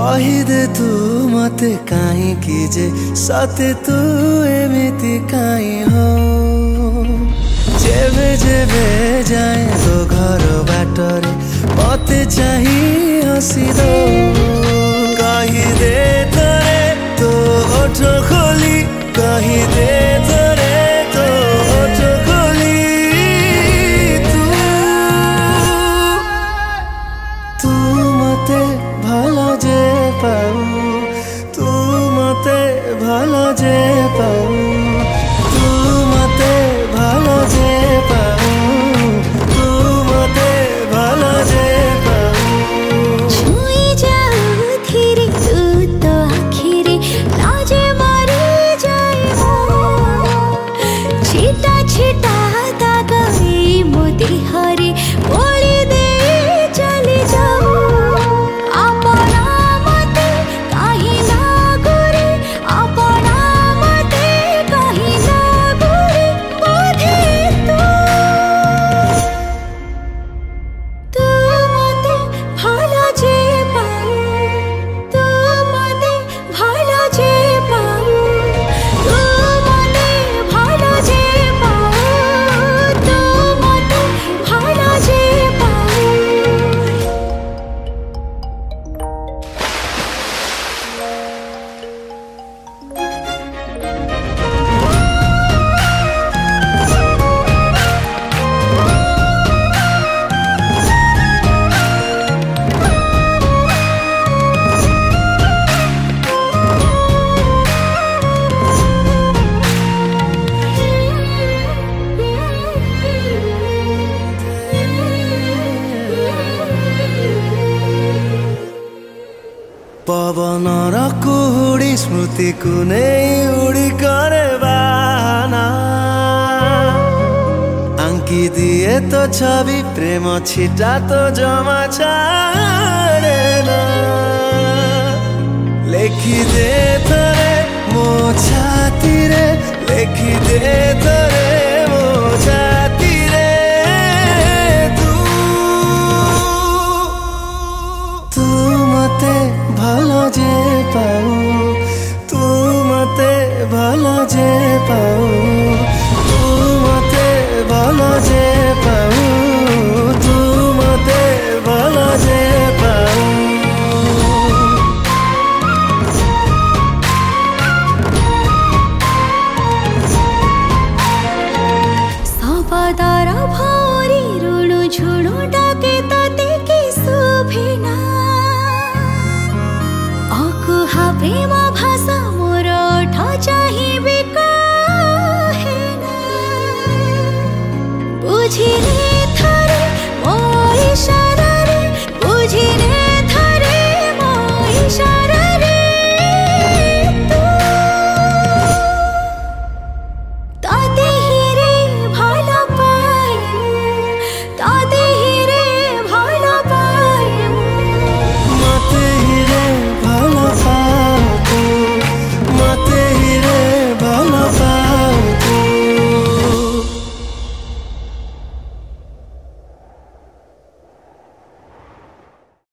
कहीदे तू मते काहींकि जे सते तू एमिति काई हो जेबे जेबे जाए तो घर बाटरे मते चाही हसी दो कहीदे तोरे तो ओठ खोली कहीदे तोरे तो ओठ खोली तू मते भालो जे पाऊ तू मते भालो जे पाऊ तू मते भालो जे पाऊ तू मते भालो जे पाऊ छुई जाऊ धीरे तू तो आखिरे लाजे मारी जाए छिटा छिटा दागई मोदी हरे बोली दे चली जाऊ पवन कुहुड़ी स्मृति को नहीं उड़ी करे बाना आंकी दिए तो छवि प्रेम छिटा तो जमा छाड़े ना लेखी दे तोरे मो छाती रे लेखी दे